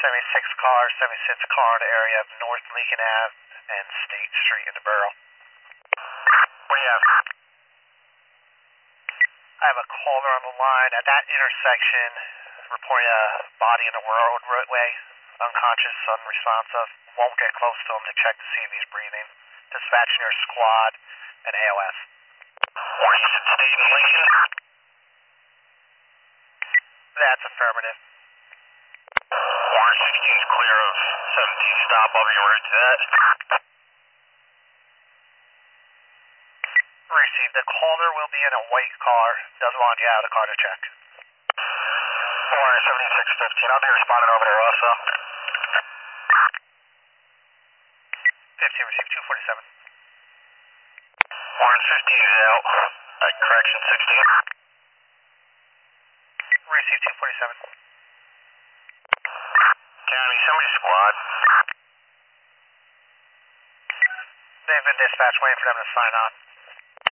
76 car, 76 car in the area of North Lincoln Ave and State Street in the borough. What do you have? I have a caller on the line at that intersection reporting a body in the roadway, unconscious, unresponsive. Won't get close to him to check to see if he's breathing. Dispatching your squad and AOS. East State and Lincoln? That's affirmative. Warren 16 is clear of 17 stop. I'll be en route to that. Received. The caller will be in a white car. Doesn't want you out of the car to check. Warren 7615. I'll be responding over there also. 15 received 247. Warren 15 is out. Correction 16. Received 247. County, somebody squad. They've been dispatched, waiting for them to sign on.